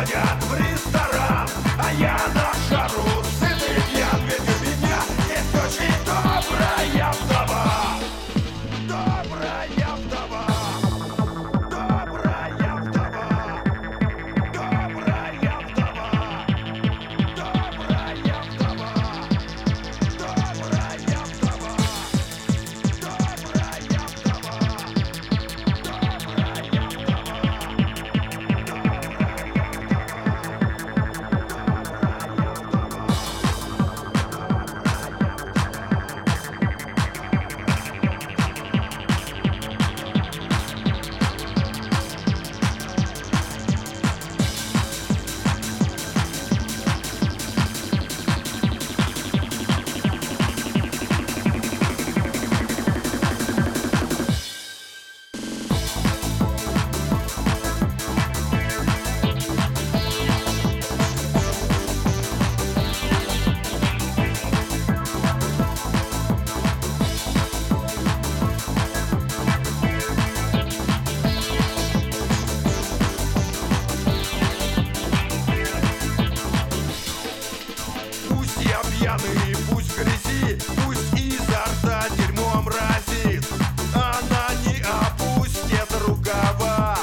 ходят в ресторан, а я на шару сытый пьян, ведь у меня есть очень добрая вдова. Добрая вдова. Добрая вдова. Добрая вдова. Добрая вдова. Добрая вдова. Пусть я пьяный, пусть в грязи, пусть изо рта дерьмом разит, она не опустит рукава,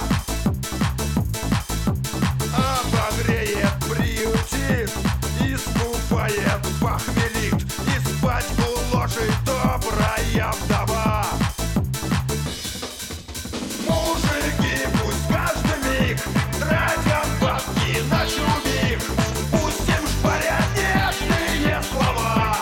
обогреет, приютит, искупает, похмелит и спать уложит добрая вдова. Мужики пусть каждый миг тратят бабки на чубик, пусть им шпарят нежные слова.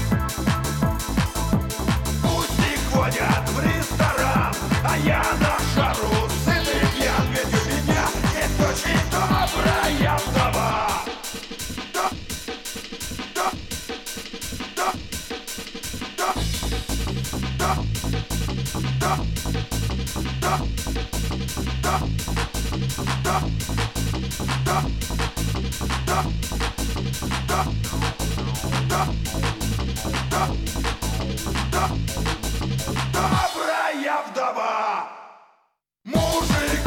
Пусть и ходят в ресторан, а я на шару сытый пьян, ведь у меня есть очень добрая вдова. Да, да, да, да, да, да, да, да, да, да, да, да, да, да, да. Добрая вдова. Мужик